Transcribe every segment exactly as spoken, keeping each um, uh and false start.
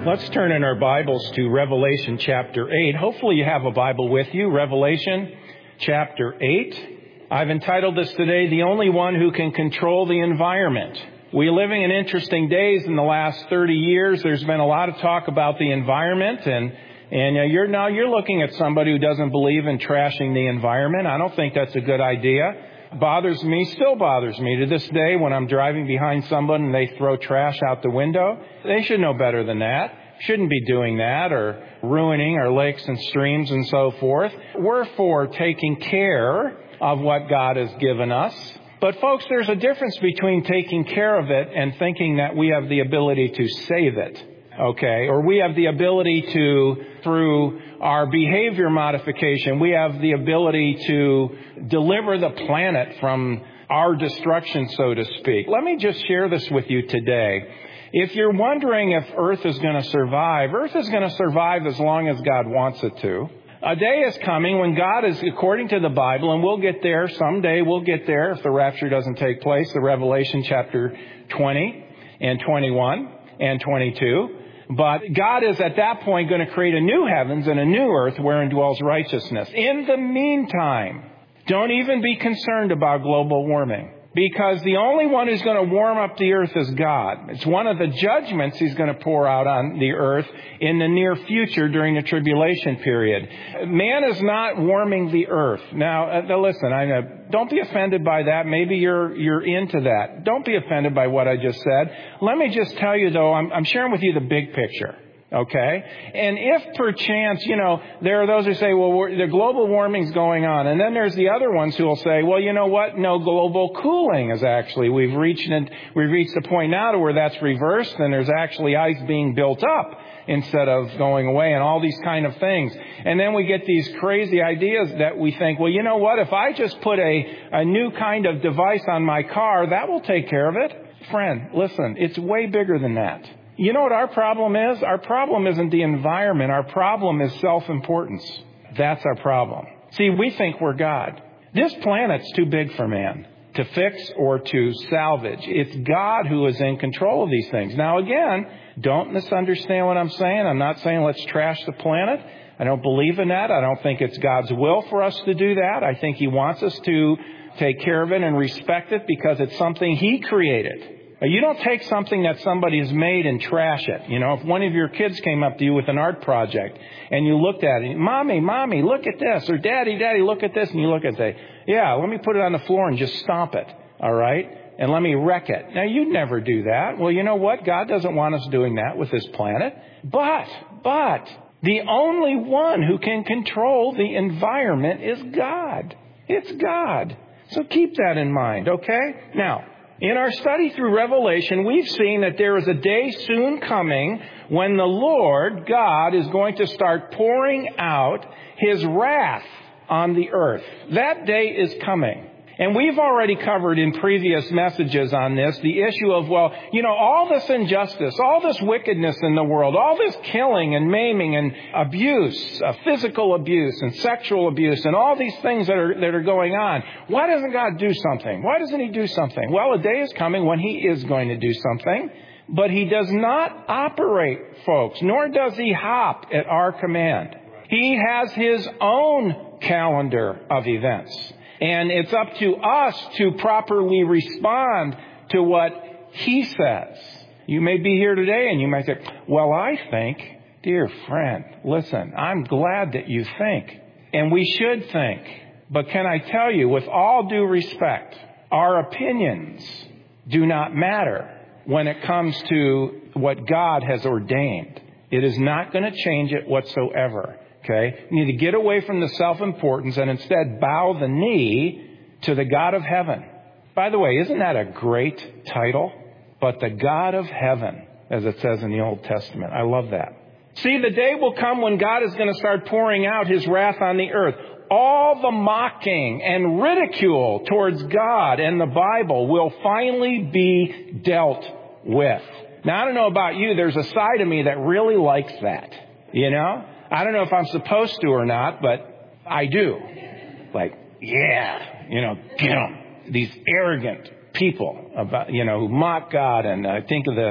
Let's turn in our Bibles to Revelation chapter eight. Hopefully you have a Bible with you. Revelation chapter eight. I've entitled this today, The Only One Who Can Control the Environment. We're living in interesting days in the last thirty years. There's been a lot of talk about the environment, and and uh, you're now you're looking at somebody who doesn't believe in trashing the environment. I don't think that's a good idea. Bothers me, still bothers me to this day when I'm driving behind someone and they throw trash out the window. They should know better than that. Shouldn't be doing that or ruining our lakes and streams and so forth. We're for taking care of what God has given us. But folks, there's a difference between taking care of it and thinking that we have the ability to save it. Okay, or we have the ability to, through our behavior modification, we have the ability to deliver the planet from our destruction, so to speak. Let me just share this with you today. If you're wondering if Earth is going to survive, Earth is going to survive as long as God wants it to. A day is coming when God is, according to the Bible, and we'll get there someday, we'll get there if the rapture doesn't take place, the Revelation chapter twenty and twenty-one and twenty-two. But God is at that point going to create a new heavens and a new earth wherein dwells righteousness. In the meantime, don't even be concerned about global warming, because the only one who's going to warm up the earth is God. It's one of the judgments He's going to pour out on the earth in the near future during the tribulation period. Man is not warming the earth. Now, uh, listen, I know, don't be offended by that. Maybe you're you're into that. Don't be offended by what I just said. Let me just tell you, though, I'm, I'm sharing with you the big picture. Okay? And if perchance, you know, there are those who say, well, we're, the global warming's going on. And then there's the other ones who will say, well, you know what? No, global cooling is actually, we've reached, an, we've reached the point now to where that's reversed and there's actually ice being built up instead of going away and all these kind of things. And then we get these crazy ideas that we think, well, you know what? If I just put a, a new kind of device on my car, that will take care of it. Friend, listen, it's way bigger than that. You know what our problem is? Our problem isn't the environment. Our problem is self-importance. That's our problem. See, we think we're God. This planet's too big for man to fix or to salvage. It's God who is in control of these things. Now, again, don't misunderstand what I'm saying. I'm not saying let's trash the planet. I don't believe in that. I don't think it's God's will for us to do that. I think He wants us to take care of it and respect it because it's something He created. You don't take something that somebody has made and trash it. You know, if one of your kids came up to you with an art project and you looked at it, Mommy, Mommy, look at this, or Daddy, Daddy, look at this, and you look at it and say, yeah, let me put it on the floor and just stomp it, all right, and let me wreck it. Now, you'd never do that. Well, you know what? God doesn't want us doing that with this planet. But, but, the only one who can control the environment is God. It's God. So keep that in mind, okay? Now, in our study through Revelation, we've seen that there is a day soon coming when the Lord, God, is going to start pouring out His wrath on the earth. That day is coming. And we've already covered in previous messages on this the issue of, well, you know, all this injustice, all this wickedness in the world, all this killing and maiming and abuse, uh, physical abuse and sexual abuse and all these things that are that are going on. Why doesn't God do something? Why doesn't He do something? Well, a day is coming when He is going to do something, but He does not operate, folks, nor does He hop at our command. He has His own calendar of events. And it's up to us to properly respond to what He says. You may be here today and you may say, well, I think, dear friend, listen, I'm glad that you think. And we should think. But can I tell you, with all due respect, our opinions do not matter when it comes to what God has ordained. It is not going to change it whatsoever. Okay, you need to get away from the self-importance and instead bow the knee to the God of heaven. By the way, isn't that a great title? But the God of heaven, as it says in the Old Testament. I love that. See, the day will come when God is going to start pouring out His wrath on the earth. All the mocking and ridicule towards God and the Bible will finally be dealt with. Now, I don't know about you. There's a side of me that really likes that. You know? I don't know if I'm supposed to or not, but I do. Like, yeah, you know, get 'em. These arrogant people about, you know, who mock God. And I think of the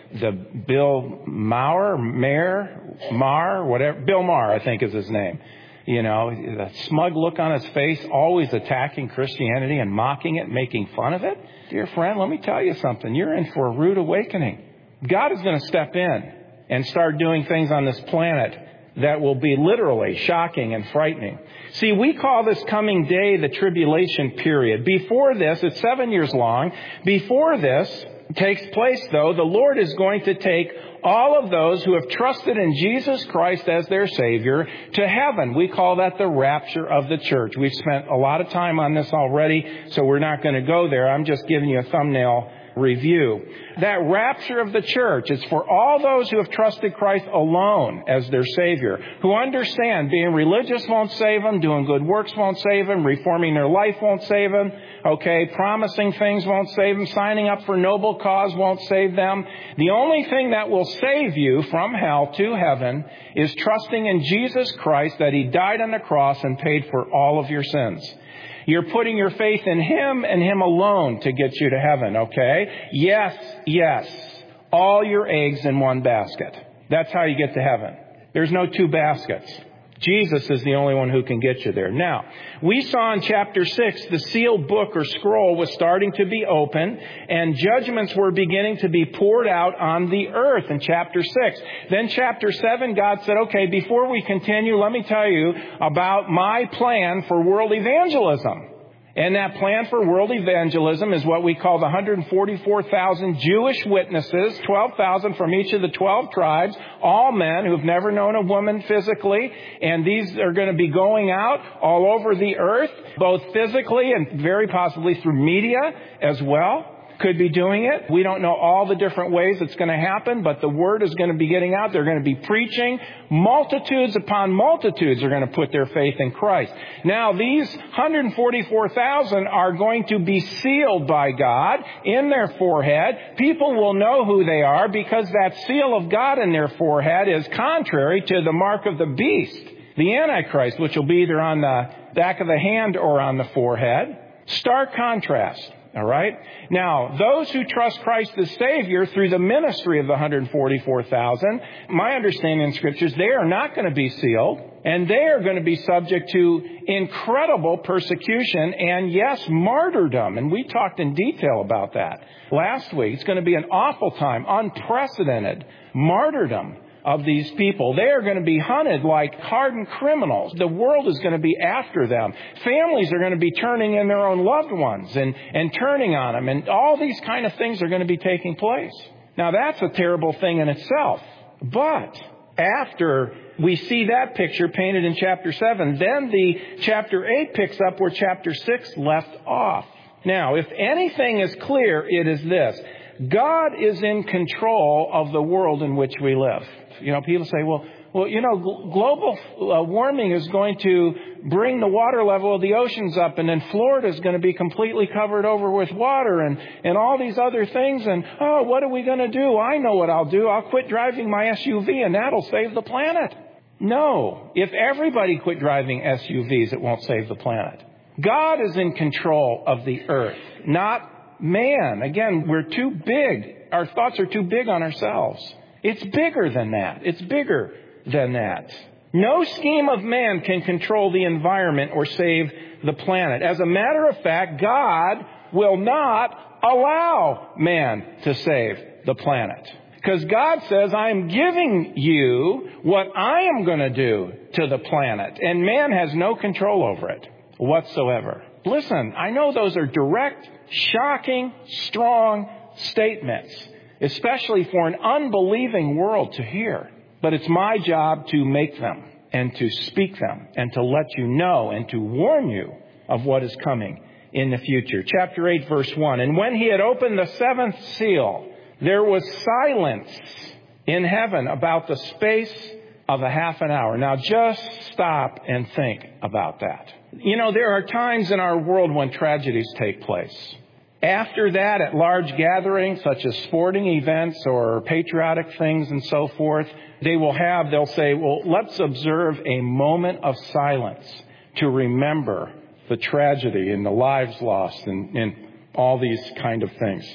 the Bill Maher, Mayer, Maher, whatever, Bill Maher, I think is his name. You know, the smug look on his face, always attacking Christianity and mocking it, making fun of it. Dear friend, let me tell you something. You're in for a rude awakening. God is going to step in and start doing things on this planet that will be literally shocking and frightening. See, we call this coming day the tribulation period. Before this, it's seven years long. Before this takes place, though, the Lord is going to take all of those who have trusted in Jesus Christ as their Savior to heaven. We call that the rapture of the church. We've spent a lot of time on this already, so we're not going to go there. I'm just giving you a thumbnail review. That rapture of the church is for all those who have trusted Christ alone as their Savior, who understand being religious won't save them, doing good works won't save them, reforming their life won't save them, okay, promising things won't save them, signing up for noble cause won't save them. The only thing that will save you from hell to heaven is trusting in Jesus Christ, that He died on the cross and paid for all of your sins. You're putting your faith in Him and Him alone to get you to heaven, okay? Yes, yes. All your eggs in one basket. That's how you get to heaven. There's no two baskets. Jesus is the only one who can get you there. Now, we saw in chapter six, the sealed book or scroll was starting to be opened, and judgments were beginning to be poured out on the earth in chapter six. Then chapter seven, God said, okay, before we continue, let me tell you about my plan for world evangelism. And that plan for world evangelism is what we call the one hundred forty-four thousand Jewish witnesses, twelve thousand from each of the twelve tribes, all men who've never known a woman physically. And these are going to be going out all over the earth, both physically and very possibly through media as well. Could be doing it. We don't know all the different ways it's going to happen, but the word is going to be getting out. They're going to be preaching. Multitudes upon multitudes are going to put their faith in Christ. Now, these one hundred forty-four thousand are going to be sealed by God in their forehead. People will know who they are because that seal of God in their forehead is contrary to the mark of the beast, the Antichrist, which will be either on the back of the hand or on the forehead. Stark contrast. All right. Now, those who trust Christ as Savior through the ministry of the one hundred forty-four thousand, my understanding in Scriptures, they are not going to be sealed, and they are going to be subject to incredible persecution and, yes, martyrdom. And we talked in detail about that last week. It's going to be an awful time, unprecedented martyrdom of these people. They are going to be hunted like hardened criminals. The world is going to be after them. Families are going to be turning in their own loved ones and, and turning on them. And all these kind of things are going to be taking place. Now, that's a terrible thing in itself. But after we see that picture painted in chapter seven, then the chapter eight picks up where chapter six left off. Now, if anything is clear, it is this. God is in control of the world in which we live. You know, people say, well, well, you know, gl- global uh, warming is going to bring the water level of the oceans up, and then Florida is going to be completely covered over with water and, and all these other things. And, oh, what are we going to do? I know what I'll do. I'll quit driving my S U V, and that'll save the planet. No. If everybody quit driving S U Vs, it won't save the planet. God is in control of the earth, not man. Again, we're too big. Our thoughts are too big on ourselves. It's bigger than that. It's bigger than that. No scheme of man can control the environment or save the planet. As a matter of fact, God will not allow man to save the planet. Because God says, I'm giving you what I am going to do to the planet. And man has no control over it whatsoever. Listen, I know those are direct, shocking, strong statements, especially for an unbelieving world to hear. But it's my job to make them and to speak them and to let you know and to warn you of what is coming in the future. Chapter eight, verse one. And when he had opened the seventh seal, there was silence in heaven about the space of a half an hour. Now just stop and think about that. You know, there are times in our world when tragedies take place. After that, at large gatherings such as sporting events or patriotic things and so forth, they will have, they'll say, well, let's observe a moment of silence to remember the tragedy and the lives lost and, and all these kind of things.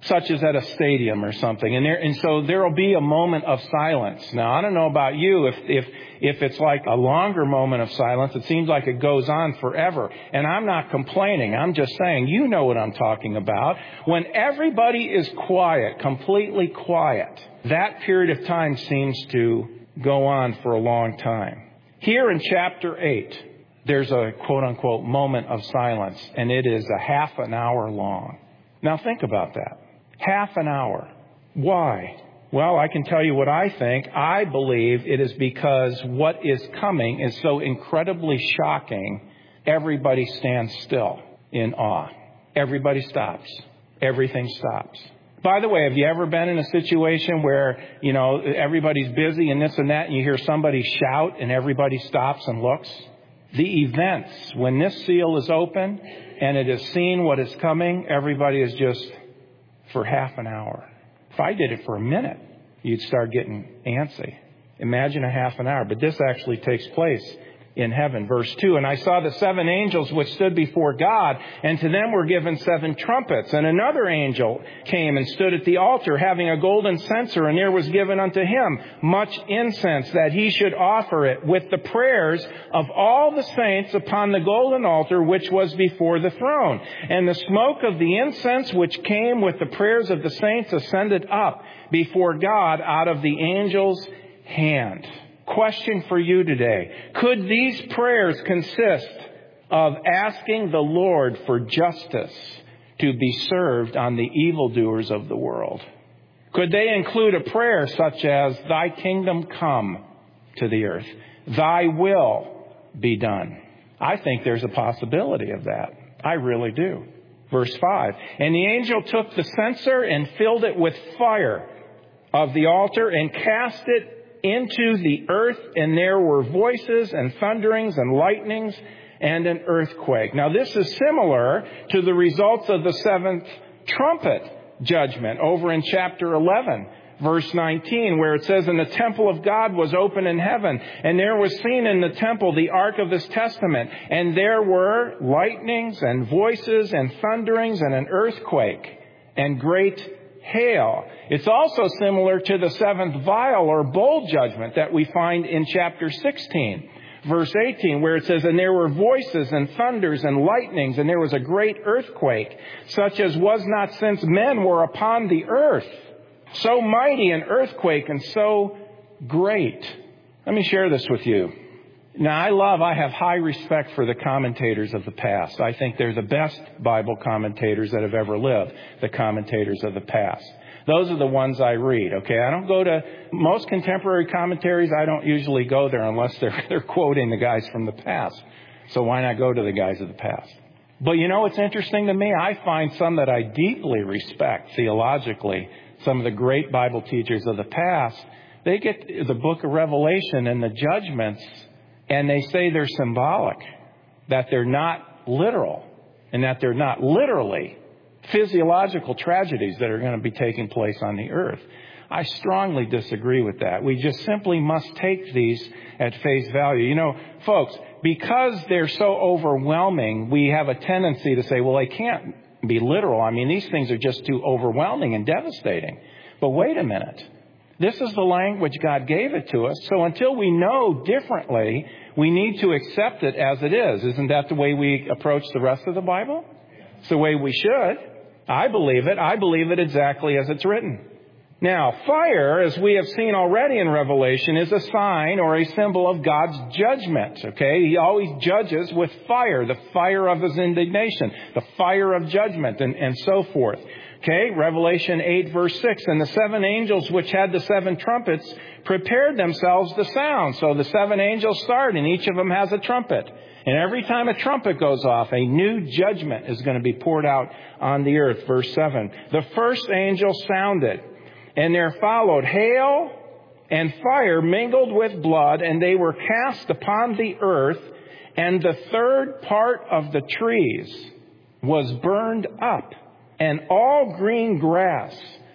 such as at a stadium or something. And there, and so there will be a moment of silence. Now, I don't know about you, if, if, if it's like a longer moment of silence, it seems like it goes on forever. And I'm not complaining. I'm just saying, you know what I'm talking about. When everybody is quiet, completely quiet, that period of time seems to go on for a long time. Here in chapter eight, there's a quote-unquote moment of silence, and it is a half an hour long. Now think about that. Half an hour. Why? Well, I can tell you what I think. I believe it is because what is coming is so incredibly shocking, everybody stands still in awe. Everybody stops. Everything stops. By the way, have you ever been in a situation where, you know, everybody's busy and this and that, and you hear somebody shout and everybody stops and looks? The events, when this seal is open and it is seen what is coming, everybody is just for half an hour. If I did it for a minute, you'd start getting antsy. Imagine a half an hour. But this actually takes place in heaven. Verse two, and I saw the seven angels which stood before God, and to them were given seven trumpets. And another angel came and stood at the altar, having a golden censer, and there was given unto him much incense, that he should offer it with the prayers of all the saints upon the golden altar which was before the throne. And the smoke of the incense which came with the prayers of the saints ascended up before God out of the angel's hand. Question for you today. Could these prayers consist of asking the Lord for justice to be served on the evildoers of the world? Could they include a prayer such as, Thy kingdom come to the earth, Thy will be done? I think there's a possibility of that. I really do. Verse five, and the angel took the censer and filled it with fire of the altar and cast it into the earth, and there were voices and thunderings and lightnings and an earthquake. Now this is similar to the results of the seventh trumpet judgment over in chapter eleven, verse nineteen, where it says, and the temple of God was open in heaven, and there was seen in the temple the ark of his testament, and there were lightnings and voices and thunderings and an earthquake and great hail. It's also similar to the seventh vial or bowl judgment that we find in chapter sixteen, verse eighteen, where it says, and there were voices and thunders and lightnings, and there was a great earthquake, such as was not since men were upon the earth. So mighty an earthquake and so great. Let me share this with you. Now, I love, I have high respect for the commentators of the past. I think they're the best Bible commentators that have ever lived, the commentators of the past. Those are the ones I read, okay? I don't go to, most contemporary commentaries, I don't usually go there unless they're, they're quoting the guys from the past. So why not go to the guys of the past? But you know what's interesting to me? I find some that I deeply respect theologically, some of the great Bible teachers of the past. They get the book of Revelation and the judgments, and they say they're symbolic, that they're not literal, and that they're not literally physiological tragedies that are going to be taking place on the earth. I strongly disagree with that. We just simply must take these at face value. You know, folks, because they're so overwhelming, we have a tendency to say, well, they can't be literal. I mean, these things are just too overwhelming and devastating. But wait a minute. This is the language God gave it to us. So until we know differently, we need to accept it as it is. Isn't that the way we approach the rest of the Bible? It's the way we should. I believe it. I believe it exactly as it's written. Now, fire, as we have seen already in Revelation, is a sign or a symbol of God's judgment. Okay? He always judges with fire, the fire of his indignation, the fire of judgment, and, and so forth. Okay, Revelation eight, verse six, and the seven angels which had the seven trumpets prepared themselves to sound. So the seven angels start, and each of them has a trumpet. And every time a trumpet goes off, a new judgment is going to be poured out on the earth. Verse seven, the first angel sounded, and there followed hail and fire mingled with blood, and they were cast upon the earth, and the third part of the trees was burned up, and all green grass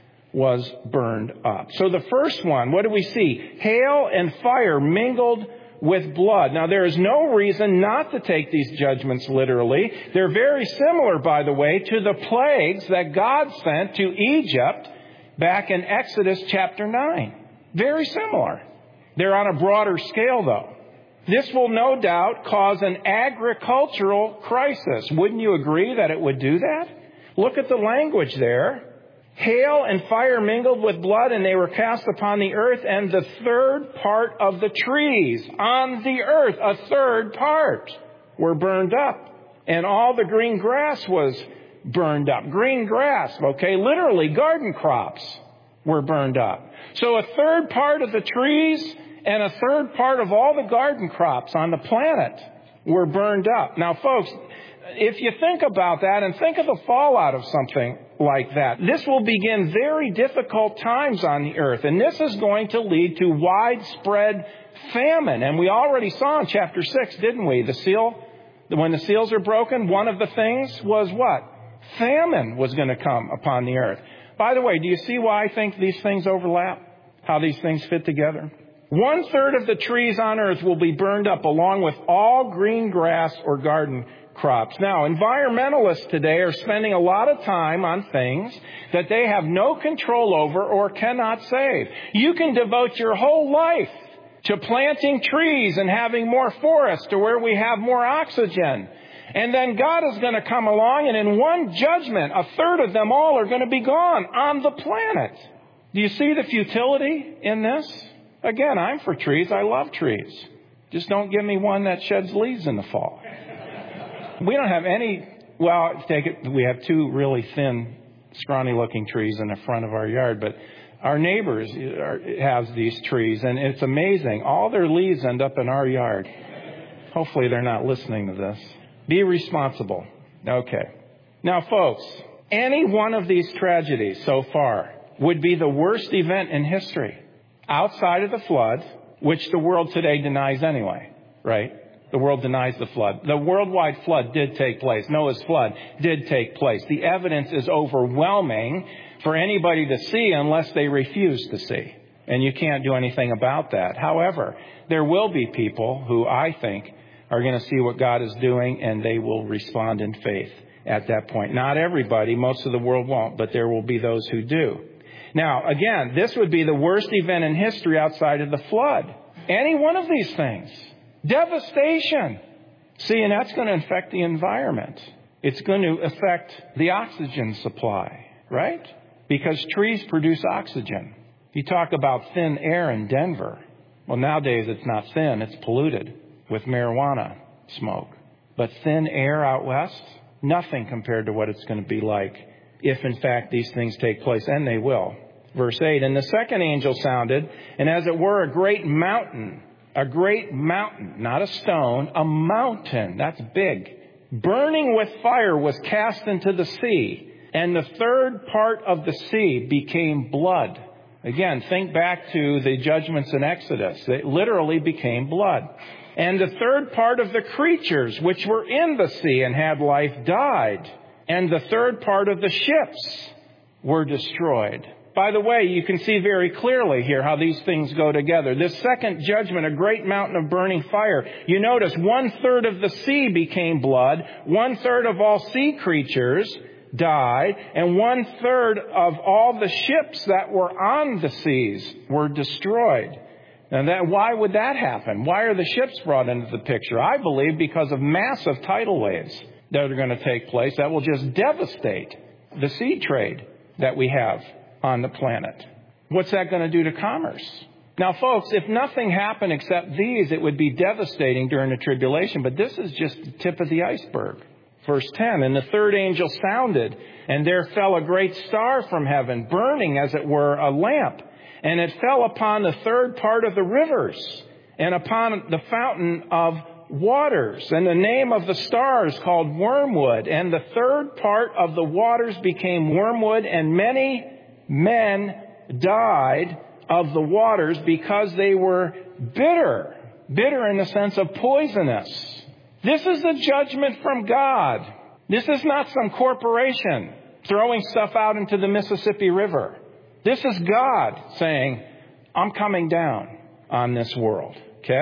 was burned up. So the first one, what do we see? Hail and fire mingled with blood. Now, there is no reason not to take these judgments literally. They're very similar, by the way, to the plagues that God sent to Egypt back in Exodus chapter nine. Very similar. They're on a broader scale, though. This will no doubt cause an agricultural crisis. Wouldn't you agree that it would do that? Look at the language there. Hail and fire mingled with blood, and they were cast upon the earth, and the third part of the trees on the earth, a third part, were burned up. And all the green grass was burned up. Green grass, okay, literally garden crops were burned up. So a third part of the trees and a third part of all the garden crops on the planet were burned up. Now, folks, if you think about that and think of the fallout of something like that, this will begin very difficult times on the earth. And this is going to lead to widespread famine. And we already saw in chapter six, didn't we? The seal, when the seals are broken, one of the things was what? Famine was going to come upon the earth. By the way, do you see why I think these things overlap? How these things fit together? One third of the trees on earth will be burned up along with all green grass or garden crops. Now, environmentalists today are spending a lot of time on things that they have no control over or cannot save. You can devote your whole life to planting trees and having more forests to where we have more oxygen. And then God is going to come along, and in one judgment, a third of them all are going to be gone on the planet. Do you see the futility in this? Again, I'm for trees. I love trees. Just don't give me one that sheds leaves in the fall. We don't have any, well, take it, we have two really thin, scrawny-looking trees in the front of our yard, but our neighbors are, have these trees, and it's amazing. All their leaves end up in our yard. Hopefully they're not listening to this. Be responsible. Okay. Now, folks, any one of these tragedies so far would be the worst event in history outside of the flood, which the world today denies anyway, right? The world denies the flood. The worldwide flood did take place. Noah's flood did take place. The evidence is overwhelming for anybody to see unless they refuse to see. And you can't do anything about that. However, there will be people who I think are going to see what God is doing, and they will respond in faith at that point. Not everybody, most of the world won't, but there will be those who do. Now, again, this would be the worst event in history outside of the flood. Any one of these things. Devastation. See, and that's going to affect the environment. It's going to affect the oxygen supply, right? Because trees produce oxygen. You talk about thin air in Denver. Well, nowadays it's not thin, it's polluted with marijuana smoke. But thin air out west, nothing compared to what it's going to be like if, in fact, these things take place, and they will. Verse eight, and the second angel sounded, and as it were a great mountain, a great mountain, not a stone, a mountain, that's big, burning with fire was cast into the sea, and the third part of the sea became blood. Again, think back to the judgments in Exodus. They literally became blood. And the third part of the creatures which were in the sea and had life died. And the third part of the ships were destroyed. By the way, you can see very clearly here how these things go together. This second judgment, a great mountain of burning fire. You notice one third of the sea became blood. One third of all sea creatures died. And one third of all the ships that were on the seas were destroyed. Now, that, why would that happen? Why are the ships brought into the picture? I believe because of massive tidal waves that are going to take place that will just devastate the sea trade that we have on the planet. What's that going to do to commerce? Now, folks, if nothing happened except these, it would be devastating during the tribulation. But this is just the tip of the iceberg. Verse ten, and the third angel sounded, and there fell a great star from heaven, burning as it were a lamp. And it fell upon the third part of the rivers and upon the fountain of waters. And the name of the star is called Wormwood. And the third part of the waters became wormwood, and many men died of the waters because they were bitter. Bitter in the sense of poisonous. This is a judgment from God. This is not some corporation throwing stuff out into the Mississippi River. This is God saying, I'm coming down on this world. Okay?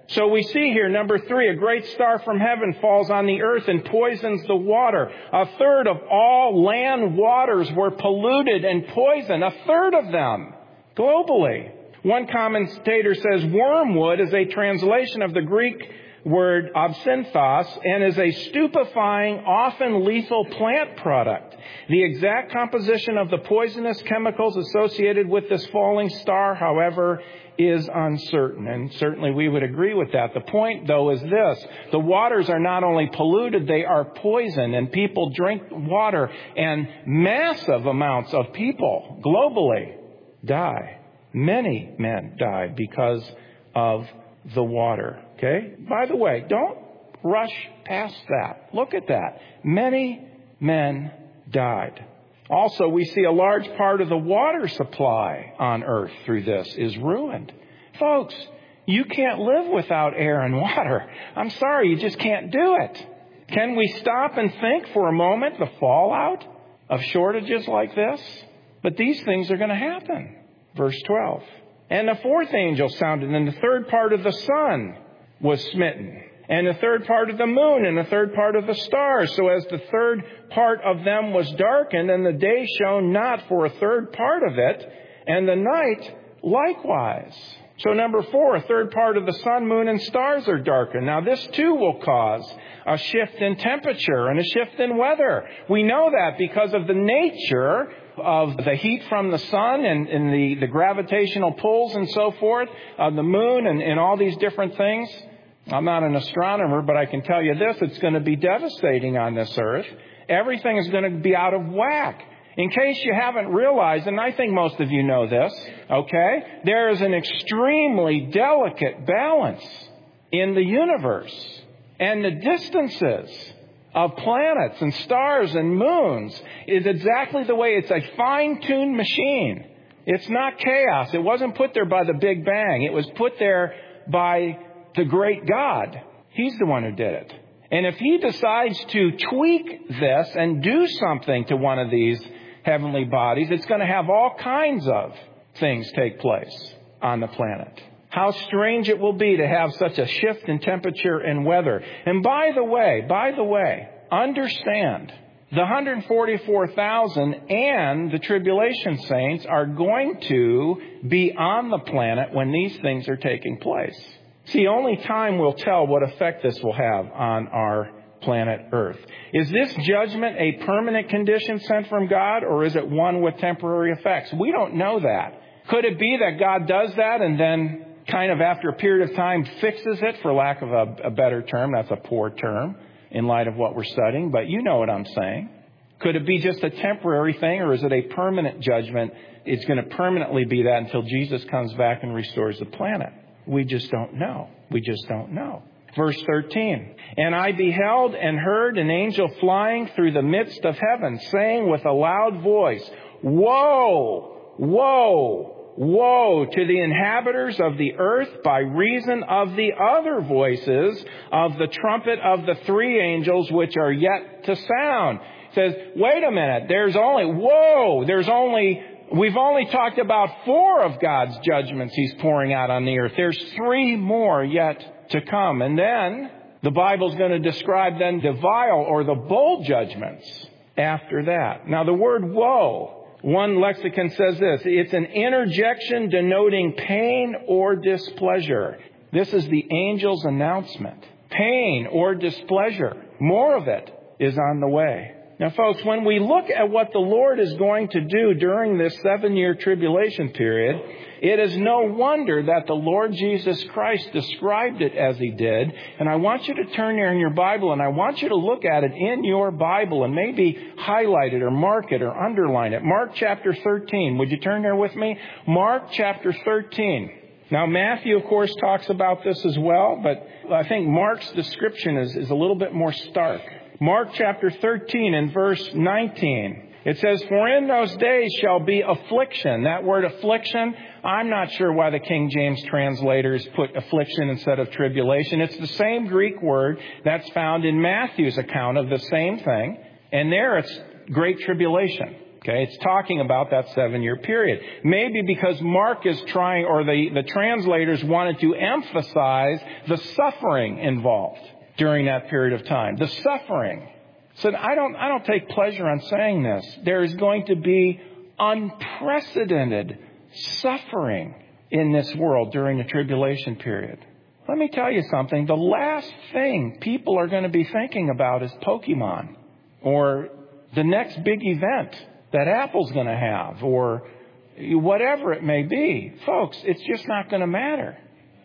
So we see here, number three, a great star from heaven falls on the earth and poisons the water. A third of all land waters were polluted and poisoned. A third of them, globally. One commentator says wormwood is a translation of the Greek word absinthos and is a stupefying, often lethal plant product. The exact composition of the poisonous chemicals associated with this falling star, however, is uncertain. And certainly we would agree with that. The point, though, is this. The waters are not only polluted, they are poisoned. And people drink water. And massive amounts of people globally die. Many men died because of the water. Okay? By the way, don't rush past that. Look at that. Many men died. Also, we see a large part of the water supply on earth through this is ruined. Folks, you can't live without air and water. I'm sorry, you just can't do it. Can we stop and think for a moment the fallout of shortages like this? But these things are going to happen. Verse twelve. And the fourth angel sounded, and the third part of the sun was smitten, and the third part of the moon, and the third part of the stars, so as the third part of them was darkened, and the day shone not for a third part of it, and the night likewise. So number four, a third part of the sun, moon, and stars are darkened. Now this too will cause a shift in temperature and a shift in weather. We know that because of the nature of the heat from the sun and, and the, the gravitational pulls and so forth, of the moon and, and all these different things. I'm not an astronomer, but I can tell you this, it's going to be devastating on this earth. Everything is going to be out of whack. In case you haven't realized, and I think most of you know this, okay, there is an extremely delicate balance in the universe. And the distances of planets and stars and moons is exactly the way it's a fine-tuned machine. It's not chaos. It wasn't put there by the Big Bang. It was put there by the great God. He's the one who did it. And if he decides to tweak this and do something to one of these heavenly bodies, it's going to have all kinds of things take place on the planet. How strange it will be to have such a shift in temperature and weather. And by the way, by the way, understand the one hundred forty-four thousand and the tribulation saints are going to be on the planet when these things are taking place. See, only time will tell what effect this will have on our planet Earth. Is this judgment a permanent condition sent from God, or is it one with temporary effects? We don't know that. Could it be that God does that and then kind of after a period of time fixes it, for lack of a, a better term? That's a poor term in light of what we're studying, but you know what I'm saying. Could it be just a temporary thing, or is it a permanent judgment? It's going to permanently be that until Jesus comes back and restores the planet. We just don't know. We just don't know. Verse thirteen, and I beheld and heard an angel flying through the midst of heaven, saying with a loud voice, Woe! Woe! Woe to the inhabitants of the earth by reason of the other voices of the trumpet of the three angels which are yet to sound. It says, wait a minute, there's only, whoa, there's only, we've only talked about four of God's judgments he's pouring out on the earth. There's three more yet to come. And then the Bible's going to describe then the vile or the bold judgments after that. Now the word woe, one lexicon says this, it's an interjection denoting pain or displeasure. This is the angel's announcement. Pain or displeasure. More of it is on the way. Now, folks, when we look at what the Lord is going to do during this seven-year tribulation period, it is no wonder that the Lord Jesus Christ described it as he did. And I want you to turn there in your Bible, and I want you to look at it in your Bible and maybe highlight it or mark it or underline it. Mark chapter thirteen. Would you turn there with me? Mark chapter thirteen. Now, Matthew, of course, talks about this as well, but I think Mark's description is, is a little bit more stark. Mark chapter thirteen and verse nineteen. It says, for in those days shall be affliction. That word affliction, I'm not sure why the King James translators put affliction instead of tribulation. It's the same Greek word that's found in Matthew's account of the same thing. And there it's great tribulation. Okay, it's talking about that seven-year period. Maybe because Mark is trying, or the, the translators wanted to emphasize the suffering involved during that period of time. The suffering. So I don't, I don't take pleasure on saying this. There is going to be unprecedented suffering in this world during the tribulation period. Let me tell you something. The last thing people are going to be thinking about is Pokemon, or the next big event that Apple's going to have, or whatever it may be. Folks, it's just not going to matter.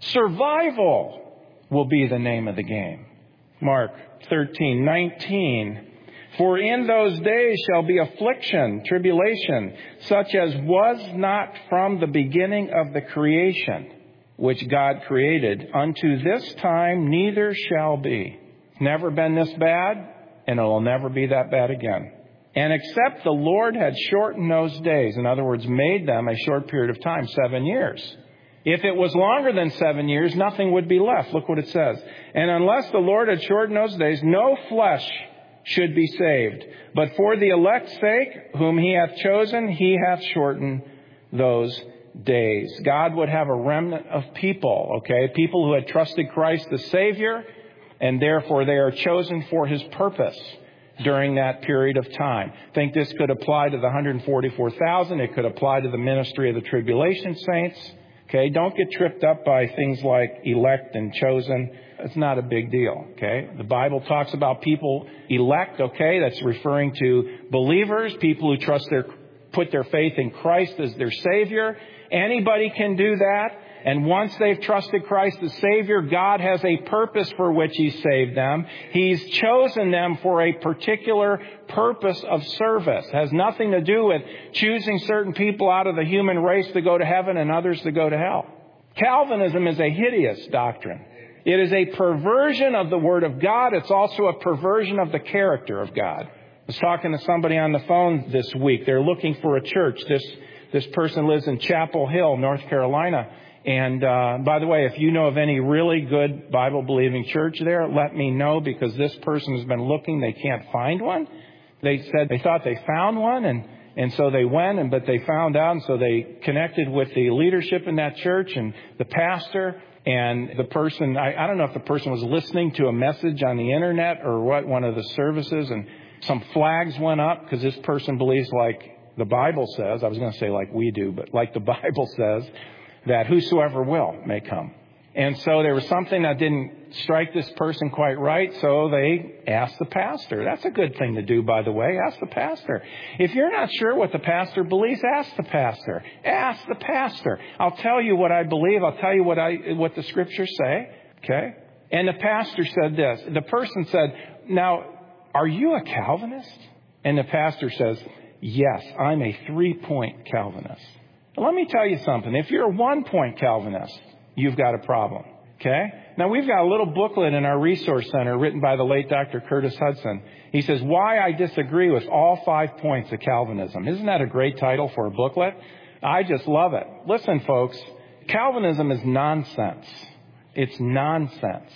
Survival will be the name of the game. Mark thirteen nineteen. For in those days shall be affliction, tribulation, such as was not from the beginning of the creation, which God created, unto this time neither shall be. It's never been this bad, and it will never be that bad again. And except the Lord had shortened those days, in other words, made them a short period of time, seven years. If it was longer than seven years, nothing would be left. Look what it says. And unless the Lord had shortened those days, no flesh should be saved. But for the elect's sake, whom he hath chosen, he hath shortened those days. God would have a remnant of people, okay? People who had trusted Christ the Savior, and therefore they are chosen for his purpose during that period of time. I think this could apply to the one hundred forty-four thousand. It could apply to the ministry of the tribulation saints. Okay, don't get tripped up by things like elect and chosen. It's not a big deal, okay? The Bible talks about people elect, okay? That's referring to believers, people who trust their, put their faith in Christ as their Savior. Anybody can do that. And once they've trusted Christ as Savior, God has a purpose for which He saved them. He's chosen them for a particular purpose of service. It has nothing to do with choosing certain people out of the human race to go to heaven and others to go to hell. Calvinism is a hideous doctrine. It is a perversion of the Word of God. It's also a perversion of the character of God. I was talking to somebody on the phone this week. They're looking for a church. This, this person lives in Chapel Hill, North Carolina. And uh, by the way, if you know of any really good Bible-believing church there, let me know, because this person has been looking. They can't find one. They said they thought they found one, and, and so they went, and but they found out, and so they connected with the leadership in that church and the pastor. And the person, I, I don't know if the person was listening to a message on the internet or what, one of the services, and some flags went up because this person believes, like the Bible says, I was going to say like we do, but like the Bible says, that whosoever will may come. And so there was something that didn't strike this person quite right, so they asked the pastor. That's a good thing to do, by the way. Ask the pastor. If you're not sure what the pastor believes, ask the pastor. Ask the pastor. I'll tell you what I believe. I'll tell you what I what the Scriptures say. Okay? And the pastor said this. The person said, now, are you a Calvinist? And the pastor says, yes, I'm a three-point Calvinist. Let me tell you something. If you're a one-point Calvinist, you've got a problem. Okay? Now, we've got a little booklet in our resource center written by the late Doctor Curtis Hudson. He says, Why I Disagree with All Five Points of Calvinism. Isn't that a great title for a booklet? I just love it. Listen, folks, Calvinism is nonsense. It's nonsense.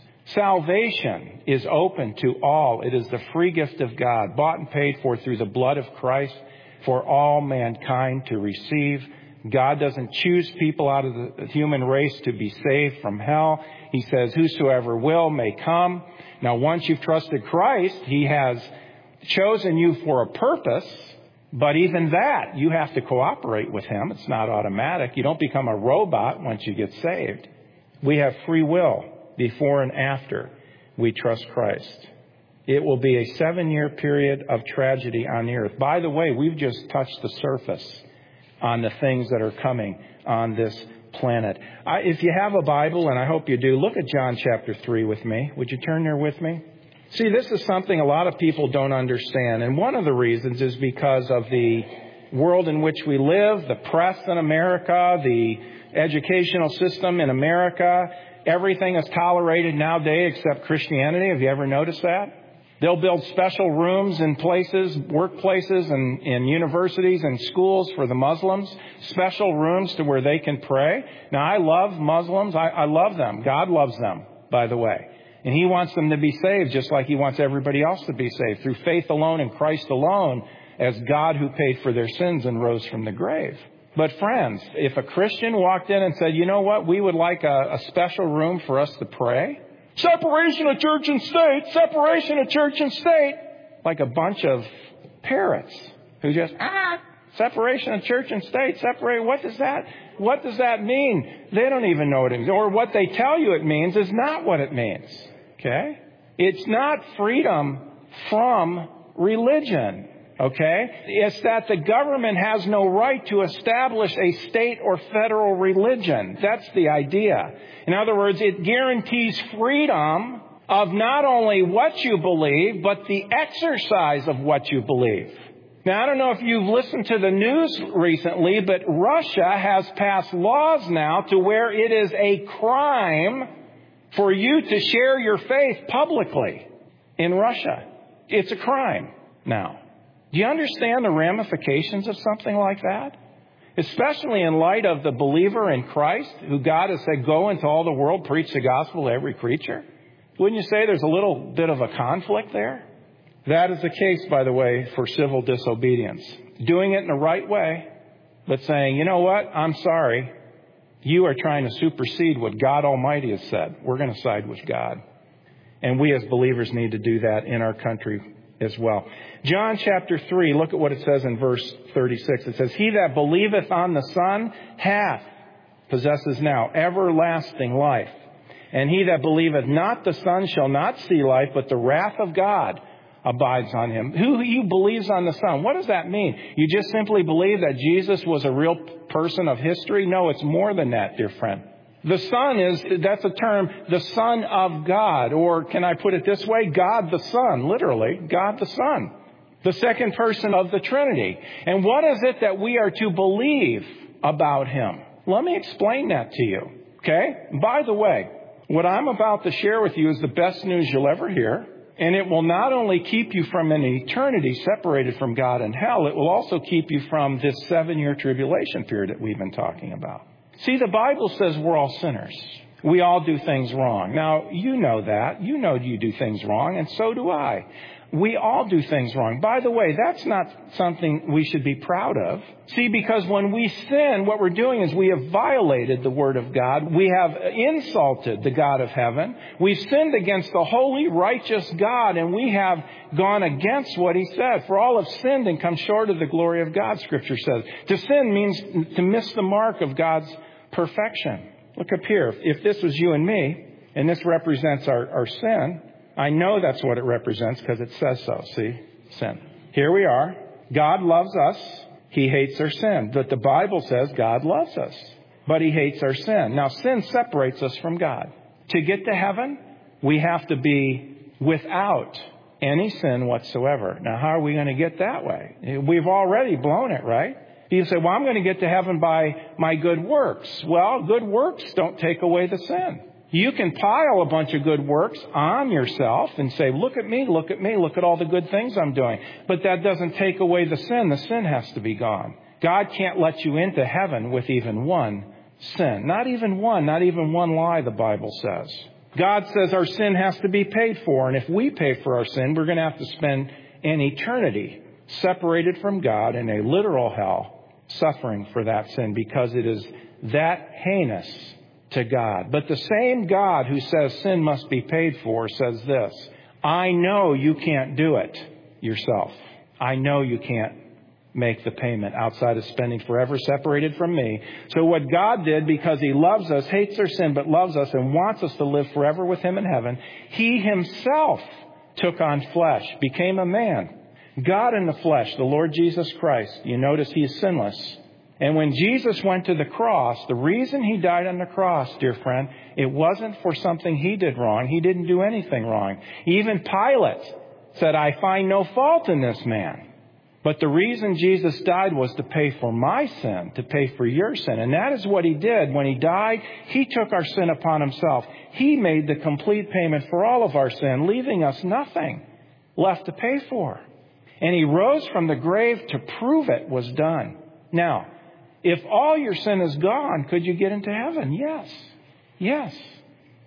Salvation is open to all. It is the free gift of God, bought and paid for through the blood of Christ, for all mankind to receive. God doesn't choose people out of the human race to be saved from hell. He says, whosoever will may come. Now, once you've trusted Christ, He has chosen you for a purpose. But even that, you have to cooperate with Him. It's not automatic. You don't become a robot once you get saved. We have free will before and after we trust Christ. It will be a seven-year period of tragedy on the earth. By the way, we've just touched the surface on the things that are coming on this planet. I, if you have a Bible, and I hope you do, look at John chapter three with me. Would you turn there with me? See, this is something a lot of people don't understand. And one of the reasons is because of the world in which we live, the press in America, the educational system in America. Everything is tolerated nowadays except Christianity. Have you ever noticed that? They'll build special rooms in places, workplaces, and in universities and schools for the Muslims. Special rooms to where they can pray. Now, I love Muslims. I, I love them. God loves them, by the way. And He wants them to be saved just like He wants everybody else to be saved. Through faith alone in Christ alone, as God who paid for their sins and rose from the grave. But friends, if a Christian walked in and said, you know what, we would like a, a special room for us to pray. Separation of church and state, separation of church and state. Like a bunch of parrots who just, ah, separation of church and state, separate. What does that, what does that mean? They don't even know what it means. Or what they tell you it means is not what it means. Okay? It's not freedom from religion. Okay? It's that the government has no right to establish a state or federal religion. That's the idea. In other words, it guarantees freedom of not only what you believe, but the exercise of what you believe. Now, I don't know if you've listened to the news recently, but Russia has passed laws now to where it is a crime for you to share your faith publicly in Russia. It's a crime now. Do you understand the ramifications of something like that? Especially in light of the believer in Christ, who God has said, go into all the world, preach the gospel to every creature. Wouldn't you say there's a little bit of a conflict there? That is the case, by the way, for civil disobedience. Doing it in the right way, but saying, you know what, I'm sorry. You are trying to supersede what God Almighty has said. We're going to side with God. And we as believers need to do that in our country as well. John chapter three, look at what it says in verse thirty-six. It says, he that believeth on the Son hath, possesses now, everlasting life. And he that believeth not the Son shall not see life, but the wrath of God abides on him. Who you believes on the Son? What does that mean? You just simply believe that Jesus was a real person of history? No, it's more than that, dear friend. The Son is, that's a term, the Son of God. Or can I put it this way? God the Son, literally, God the Son. The second person of the Trinity. And what is it that we are to believe about Him? Let me explain that to you. Okay? By the way, what I'm about to share with you is the best news you'll ever hear. And it will not only keep you from an eternity separated from God in hell, it will also keep you from this seven-year tribulation period that we've been talking about. See, the Bible says we're all sinners. We all do things wrong. Now, you know that. You know you do things wrong, and so do I. We all do things wrong. By the way, that's not something we should be proud of. See, because when we sin, what we're doing is we have violated the Word of God. We have insulted the God of heaven. We've sinned against the holy, righteous God, and we have gone against what He said. For all have sinned and come short of the glory of God, Scripture says. To sin means to miss the mark of God's perfection. Look up here. If this was you and me, and this represents our, our sin, I know that's what it represents because it says so. See? Sin. Here we are. God loves us. He hates our sin. But the Bible says God loves us. But He hates our sin. Now, sin separates us from God. To get to heaven, we have to be without any sin whatsoever. Now, how are we going to get that way? We've already blown it, right? You say, well, I'm going to get to heaven by my good works. Well, good works don't take away the sin. You can pile a bunch of good works on yourself and say, look at me, look at me, look at all the good things I'm doing. But that doesn't take away the sin. The sin has to be gone. God can't let you into heaven with even one sin. Not even one, not even one lie, the Bible says. God says our sin has to be paid for. And if we pay for our sin, we're going to have to spend an eternity separated from God in a literal hell, suffering for that sin because it is that heinous to God. But the same God who says sin must be paid for says this, I know you can't do it yourself. I know you can't make the payment outside of spending forever separated from me. So what God did, because He loves us, hates our sin, but loves us and wants us to live forever with Him in heaven, He Himself took on flesh, became a man. God in the flesh, the Lord Jesus Christ. You notice He is sinless. And when Jesus went to the cross, the reason He died on the cross, dear friend, it wasn't for something He did wrong. He didn't do anything wrong. Even Pilate said, I find no fault in this man. But the reason Jesus died was to pay for my sin, to pay for your sin. And that is what He did. When He died, He took our sin upon Himself. He made the complete payment for all of our sin, leaving us nothing left to pay for. And He rose from the grave to prove it was done. Now, if all your sin is gone, could you get into heaven? Yes. Yes.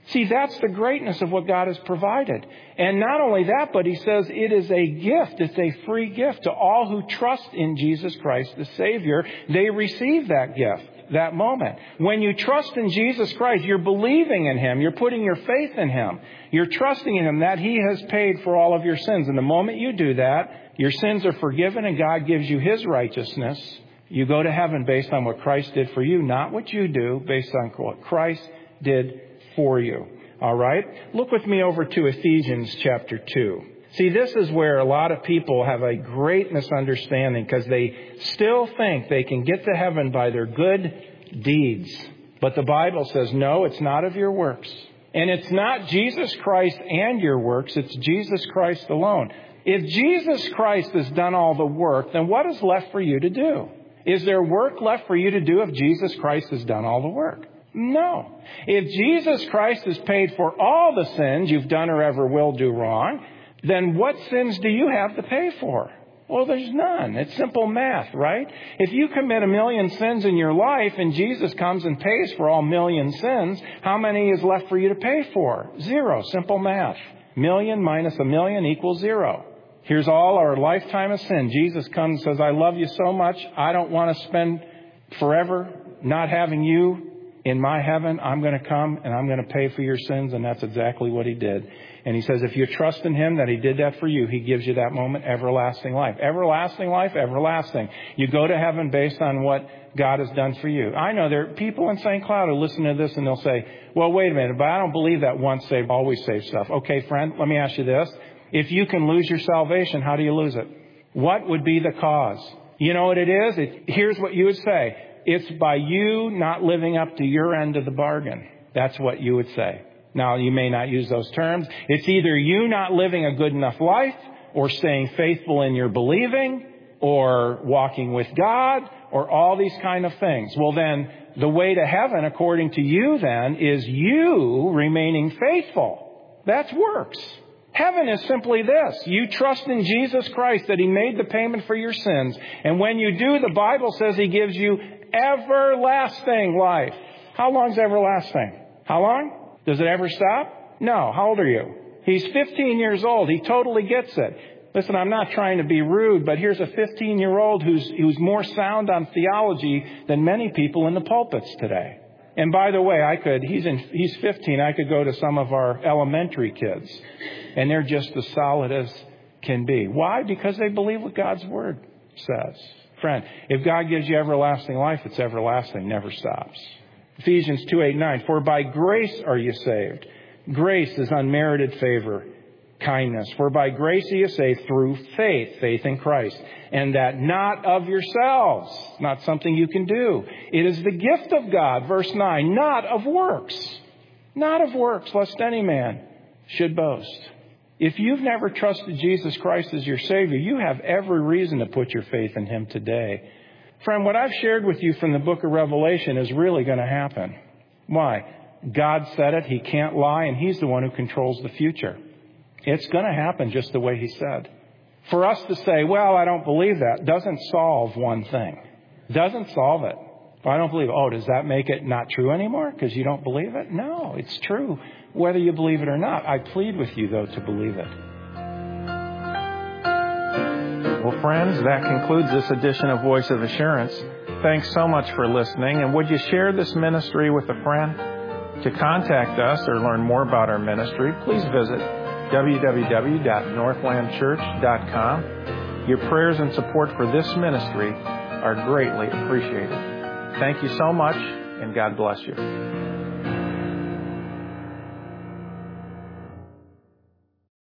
See, that's the greatness of what God has provided. And not only that, but he says it is a gift. It's a free gift to all who trust in Jesus Christ, the Savior. They receive that gift, that moment. When you trust in Jesus Christ, you're believing in him. You're putting your faith in him. You're trusting in him that he has paid for all of your sins. And the moment you do that, your sins are forgiven and God gives you his righteousness. You go to heaven based on what Christ did for you, not what you do, based on what Christ did for you. All right? Look with me over to Ephesians chapter two. See, this is where a lot of people have a great misunderstanding because they still think they can get to heaven by their good deeds. But the Bible says, no, it's not of your works. And it's not Jesus Christ and your works. It's Jesus Christ alone. If Jesus Christ has done all the work, then what is left for you to do? Is there work left for you to do if Jesus Christ has done all the work? No. If Jesus Christ has paid for all the sins you've done or ever will do wrong, then what sins do you have to pay for? Well, there's none. It's simple math, right? If you commit a million sins in your life and Jesus comes and pays for all million sins, how many is left for you to pay for? Zero. Simple math. Million minus a million equals zero. Here's all our lifetime of sin. Jesus comes and says, I love you so much. I don't want to spend forever not having you in my heaven. I'm going to come and I'm going to pay for your sins. And that's exactly what he did. And he says, if you trust in him that he did that for you, he gives you that moment everlasting life. Everlasting life, everlasting. You go to heaven based on what God has done for you. I know there are people in Saint Cloud who listen to this and they'll say, well, wait a minute, but I don't believe that once saved, always saved stuff. Okay, friend, let me ask you this. If you can lose your salvation, how do you lose it? What would be the cause? You know what it is? It, here's what you would say. It's by you not living up to your end of the bargain. That's what you would say. Now, you may not use those terms. It's either you not living a good enough life or staying faithful in your believing or walking with God or all these kind of things. Well, then the way to heaven, according to you then, is you remaining faithful. That's works. Heaven is simply this. You trust in Jesus Christ that he made the payment for your sins. And when you do, the Bible says he gives you everlasting life. How long is everlasting? How long? Does it ever stop? No. How old are you? He's fifteen years old. He totally gets it. Listen, I'm not trying to be rude, but here's a fifteen-year-old who's, who's more sound on theology than many people in the pulpits today. And by the way, I could, he's in, he's fifteen, I could go to some of our elementary kids, and they're just as solid as can be. Why? Because they believe what God's Word says. Friend, if God gives you everlasting life, it's everlasting, never stops. Ephesians two, eight, nine, for by grace are you saved. Grace is unmerited favor, kindness. For by grace are you saved through faith, faith in Christ. And that not of yourselves, not something you can do. It is the gift of God, verse nine, not of works. Not of works, lest any man should boast. If you've never trusted Jesus Christ as your Savior, you have every reason to put your faith in him today. Friend, what I've shared with you from the book of Revelation is really going to happen. Why? God said it, he can't lie, and he's the one who controls the future. It's going to happen just the way he said. For us to say, well, I don't believe that, doesn't solve one thing. Doesn't solve it. I don't believe it. Oh, does that make it not true anymore because you don't believe it? No, it's true whether you believe it or not. I plead with you, though, to believe it. Well, friends, that concludes this edition of Voice of Assurance. Thanks so much for listening. And would you share this ministry with a friend? To contact us or learn more about our ministry, please visit w w w dot northland church dot com. Your prayers and support for this ministry are greatly appreciated. Thank you so much, and God bless you.